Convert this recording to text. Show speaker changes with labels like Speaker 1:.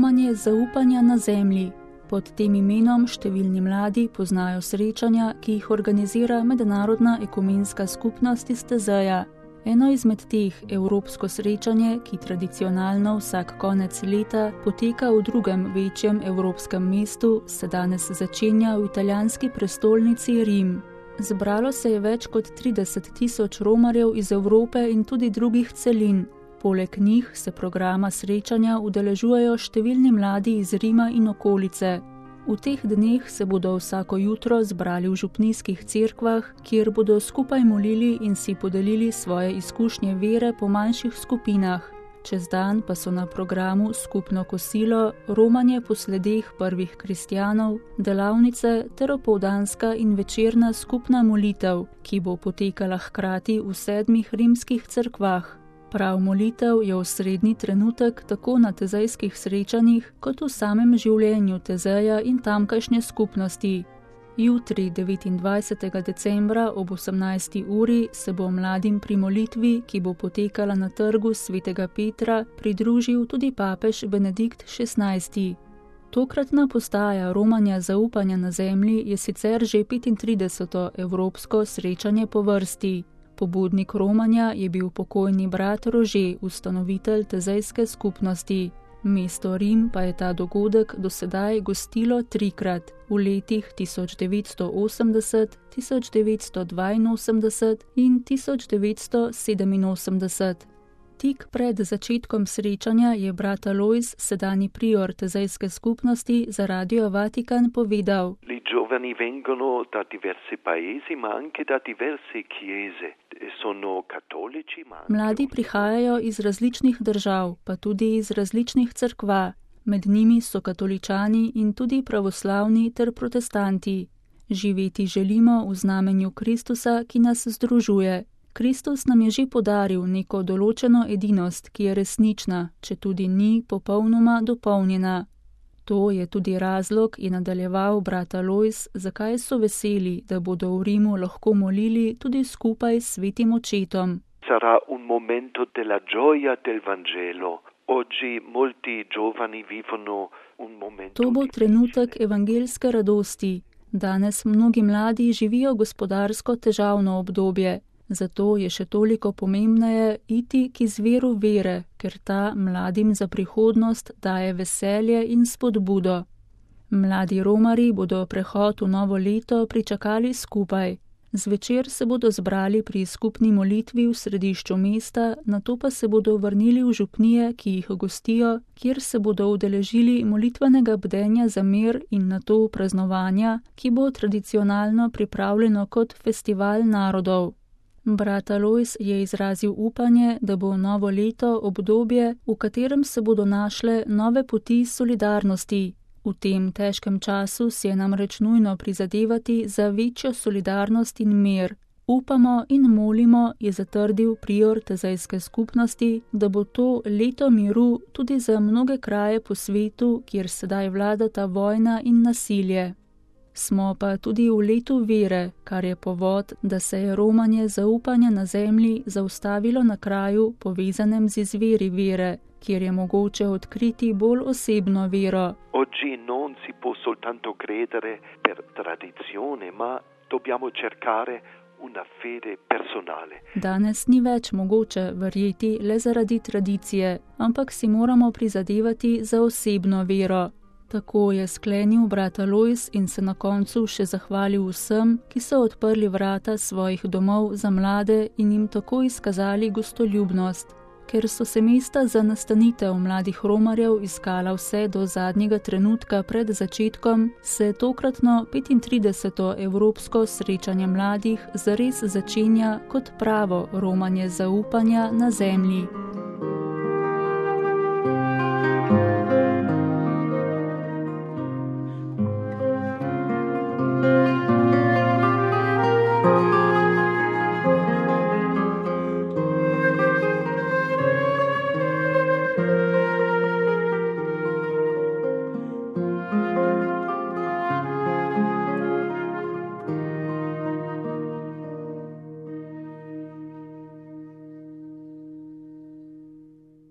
Speaker 1: romanje zaupanja na zemlji. Pod tem imenom številni mladi poznajo srečanja, ki jih organizira Mednarodna ekumenska skupnost iz Tezeja. Eno izmed teh, evropsko srečanje, ki tradicionalno vsak konec leta poteka v drugem večjem evropskem mestu, se danes začenja v italijanski prestolnici Rim. Zbralo se je več kot 30 000 romarjev iz Evrope in tudi drugih celin. Poleg njih se programa srečanja udeležujejo številni mladi iz Rima in okolice. V teh dneh se bodo vsako jutro zbrali v župnijskih cerkvah, kjer bodo skupaj molili in si podelili svoje izkušnje vere po manjših skupinah. Čez dan pa so na programu skupno kosilo, romanje po sledeh prvih kristjanov, delavnice ter opoldanska in večerna skupna molitev, ki bo potekala hkrati v 7 rimskih cerkvah. Prav molitev je osrednji trenutek tako na tezejskih srečanjih, kot v samem življenju Tezeja in tamkajšnje skupnosti. Jutri, 29. decembra ob 18. uri, se bo mladim pri molitvi, ki bo potekala na trgu svetega Petra, pridružil tudi papež Benedikt XVI. Tokratna postaja romanja zaupanja na zemlji je sicer že 35. evropsko srečanje po vrsti. Pobudnik romanja je bil pokojni brat Rože, ustanovitelj tezejske skupnosti. Mesto Rim pa je ta dogodek do sedaj gostilo 3-krat, v letih 1980, 1982 in 1987. Tik pred začetkom srečanja je brat Alojz, sedanji prior tezejske skupnosti, za Radio Vatikan povedal:
Speaker 2: I giovani vengono da diversi paesi, ma anche da diverse chiese. Sono cattolici, ma
Speaker 1: Mladi prihajajo iz različnih držav, pa tudi iz različnih cerkva. Med njimi so katoličani in tudi pravoslavni ter protestanti. Živeti želimo v znamenju Kristusa, ki nas združuje. Kristus nam je že podaril neko določeno edinost, ki je resnična, če tudi ni popolnoma dopolnjena. To je tudi razlog, je nadaljeval brat Alojz, zakaj so veseli, da bodo v Rimu lahko molili tudi skupaj s svetim očetom.
Speaker 2: Sarà un momento della gioia del Vangelo. Oggi molti giovani vivono un momento.
Speaker 1: To bo trenutek evangeljske radosti. Danes mnogi mladi živijo gospodarsko težavno obdobje. Zato je še toliko pomembneje iti k izviru vere, ker ta mladim za prihodnost daje veselje in spodbudo. Mladi romari bodo prehod v novo leto pričakali skupaj. Zvečer se bodo zbrali pri skupni molitvi v središču mesta, nato pa se bodo vrnili v župnije, ki jih gostijo, kjer se bodo udeležili molitvenega bdenja za mir in nato praznovanja, ki bo tradicionalno pripravljeno kot festival narodov. Brat Alojz je izrazil upanje, da bo novo leto obdobje, v katerem se bodo našle nove poti solidarnosti. V tem težkem času si je namreč nujno prizadevati za večjo solidarnost in mir. Upamo in molimo, je zatrdil prior tezejske skupnosti, da bo to leto miru tudi za mnoge kraje po svetu, kjer sedaj vladata vojna in nasilje. Smo pa tudi v letu vere, kar je povod, da se je romanje zaupanja na zemlji zaustavilo na kraju, povezanem z izviri vere, kjer je mogoče odkriti bolj osebno vero.
Speaker 2: Oggi non si può soltanto credere per tradizione, ma dobbiamo cercare una fede personale.
Speaker 1: Danes ni več mogoče verjeti le zaradi tradicije, ampak si moramo prizadevati za osebno vero. Tako je sklenil brat Alojz in se na koncu še zahvalil vsem, ki so odprli vrata svojih domov za mlade in jim tako izkazali gostoljubnost. Ker so se mesta za nastanitev mladih romarjev iskala vse do zadnjega trenutka pred začetkom, se tokratno 35. evropsko srečanje mladih zares začenja kot pravo romanje zaupanja na zemlji.